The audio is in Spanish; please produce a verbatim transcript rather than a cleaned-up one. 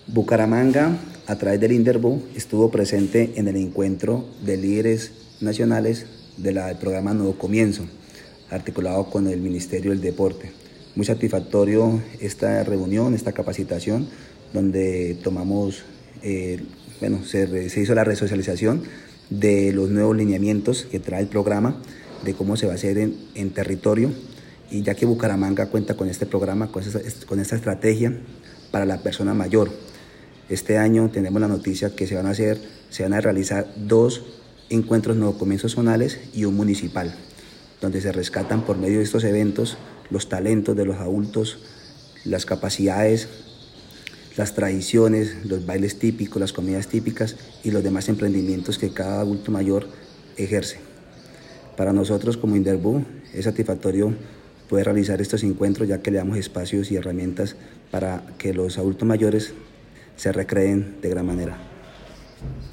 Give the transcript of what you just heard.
Bucaramanga, a través del INDERBU, estuvo presente en el encuentro de líderes nacionales del programa Nuevo Comienzo, articulado con el Ministerio del Deporte. Muy satisfactorio esta reunión, esta capacitación, donde tomamos, eh, bueno, se, se hizo la resocialización de los nuevos lineamientos que trae el programa, de cómo se va a hacer en, en territorio, y ya que Bucaramanga cuenta con este programa, con esta, con esta estrategia para la persona mayor. Este año tenemos la noticia que se van a hacer, se van a realizar dos encuentros nuevos comienzos zonales y un municipal, donde se rescatan por medio de estos eventos los talentos de los adultos, las capacidades, las tradiciones, los bailes típicos, las comidas típicas y los demás emprendimientos que cada adulto mayor ejerce. Para nosotros como INDERBU es satisfactorio poder realizar estos encuentros, ya que le damos espacios y herramientas para que los adultos mayores se recreen de gran manera.